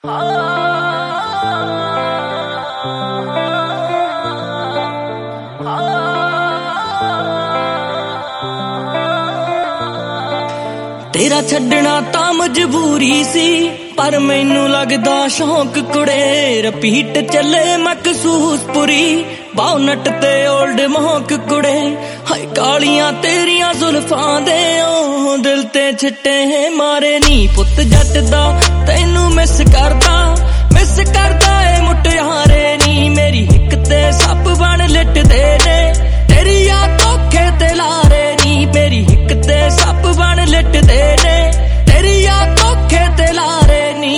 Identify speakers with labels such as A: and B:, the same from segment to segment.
A: तेरा छड्डना तां मजबूरी सी, पर मैनू लगदा शौक कुड़े। रपीट चले मकसूस पुरी, बाउनट ते ओल्ड मोहक कुड़े। हाय कालियां तेरियां जुल्फां दे ओ दिल ते छिट्टे मारे नी। पुत जट दा तैनू मिस करदा ए मुटियारे नी। मेरी हिक ते सप बन लिटदे ने, तेरी आ धोखे ते लारे नी। मेरी हिक ते सप बन लिटदे ने, तेरी आ धोखे ते लारे नी।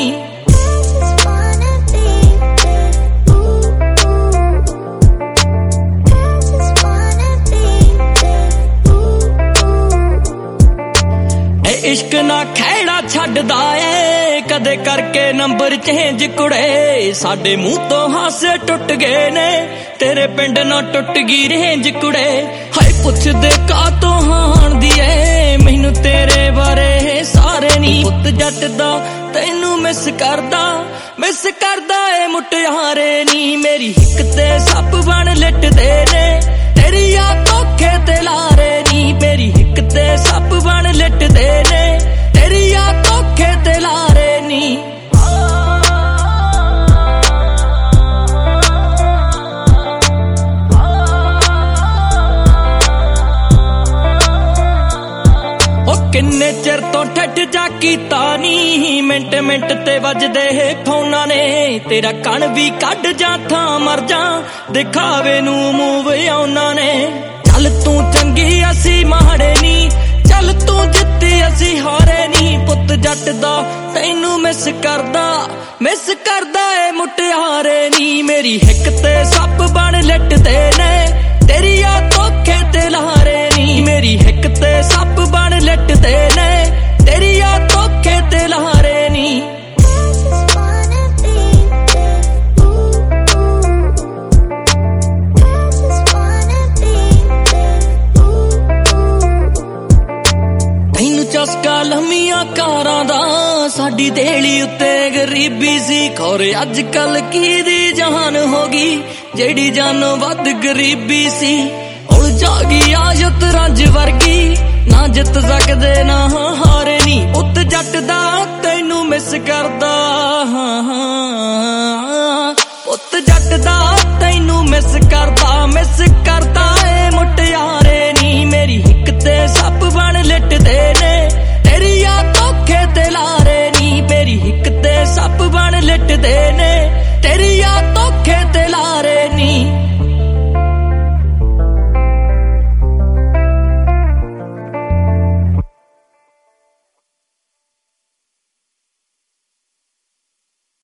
A: इश्क ना खैड़ा छड्डदा ए, कदे करके नंबर चेंज कुड़े। साडे मुंह तो हासे टुट गए ने, तेरे पिंड ना टुट गई रेंज कुड़े। हाय पुछदे का तो हाण दी ए, मैनू तेरे बारे सारे नी। पुत जट दा तैनू मिस करदा ए मुटियारे नी। मेरी हिक ते सप बन लिटदे ने, तेरी आ धोखे ते लारे नी। मेरी हिक ते सप बन लिटदे ने, तेरी आ धोखे ते लारे नी। किन्ने चिर तो ठट जा कीता नी, मिंट मिंट ते वजदे फोना ने। तेरा कण भी कढ जा था मर जा, दिखावे नू मूव आउना ने। चल तू चंगी असी माड़े नी, चल तू जित्ती असी हारे नी। पुत जट दा तैनू मिस करदा ए मुटियारे नी। मेरी हिक ते सप बन लिटदे ने, तेरी आ धोखे ते लारे नी। मेरी हिक ते सप बन लिटदे ने, तेरी आ धोखे ते लारे नी। तैनू चस्का लम्मियां कारां दा, साडी देली उत्ते गरीबी सी। खौरे अज कल की दी जान होगी, जेड़ी जानो वध गरीबी सी। हुण जागी आयत रंज वर्गी, ना जित सकदे ना हारे नी। पुत जट दा तैनू मिस करदा, पुत जट दा तैनू मिस करदा ए मुटियारे नी। मेरी हिक ते सप बन लिटदे ने, तेरी आ धोखे ते लारे नी। मेरी हिक ते सप बन लिटदे ने, तेरी